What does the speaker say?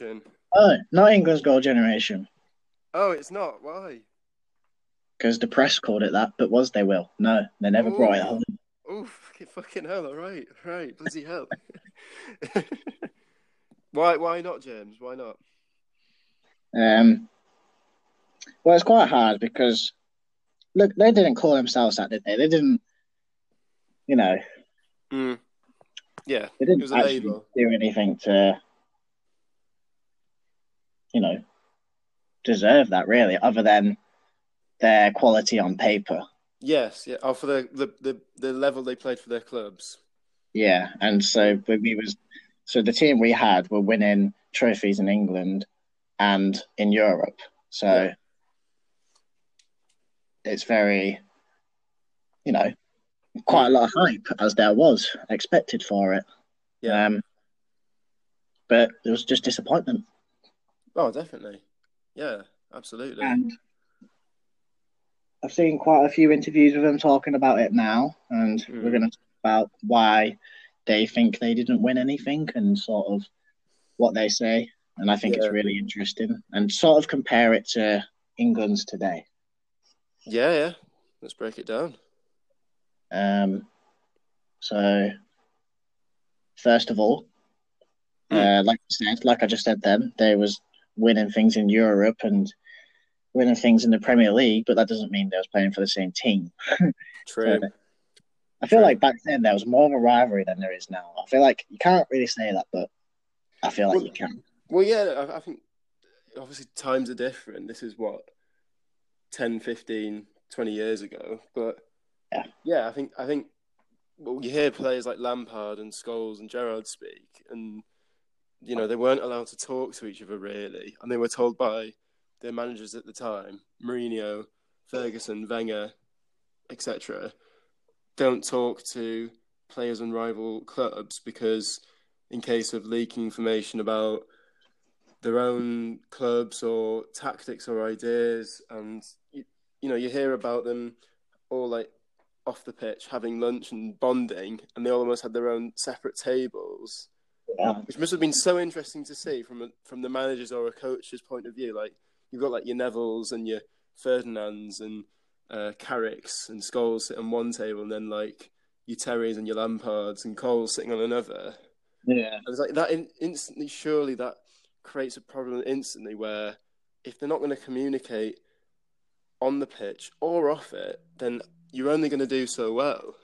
Oh, not England's goal generation, Oh, it's not. Why? because the press called it that, but was they will? No, they never brought it Oh, home. oh, fucking hell! All right, right, bloody hell. Why? Why not, James? Why not? Um, well, it's quite hard because look, they didn't call themselves that, did they? They didn't, you know, Mm, yeah, they it didn't was a actually label. do anything to, you know, deserve that really, other than their quality on paper. Yes, yeah. Oh, for the level they played for their clubs. Yeah, and so Mm, when we was so the team we had were winning trophies in England and in Europe. yeah, So it's very, you know, quite a mm, lot of hype as there was expected for it. yeah. Um, but it was just disappointment. Oh, definitely. Yeah, absolutely. And I've seen quite a few interviews with them talking about it now, and we're Mm, going to talk about why they think they didn't win anything and sort of what they say. And I think it's yeah, really interesting and sort of compare it to England's today. yeah, yeah. Let's break it down. Um, so first of all, Mm, like I just said, then they was winning things in Europe and winning things in the Premier League, but that doesn't mean they was playing for the same team. So true, I feel true. like back then there was more of a rivalry than there is now. I feel like you can't really say that, but I feel like Well, you can. well, yeah. I think obviously times are different. This is what 10, 15, 20 years ago. But Yeah, yeah, I think well, you hear players like Lampard and Scholes and Gerrard speak, and they weren't allowed to talk to each other really, and they were told by their managers at the time, Mourinho, Ferguson, Wenger, etc., don't talk to players on rival clubs because in case of leaking information about their own clubs or tactics or ideas, and you hear about them all like off the pitch having lunch and bonding, and they almost had their own separate tables, yeah, which must have been so interesting to see from the manager's or a coach's point of view. Like you've got like your Nevilles and your Ferdinands and Carricks and Scholes sit on one table, and then like your Terrys and your Lampards and Coles sitting on another. yeah. And it's like that instantly, surely that creates a problem instantly where if they're not going to communicate on the pitch or off it, then you're only going to do so well.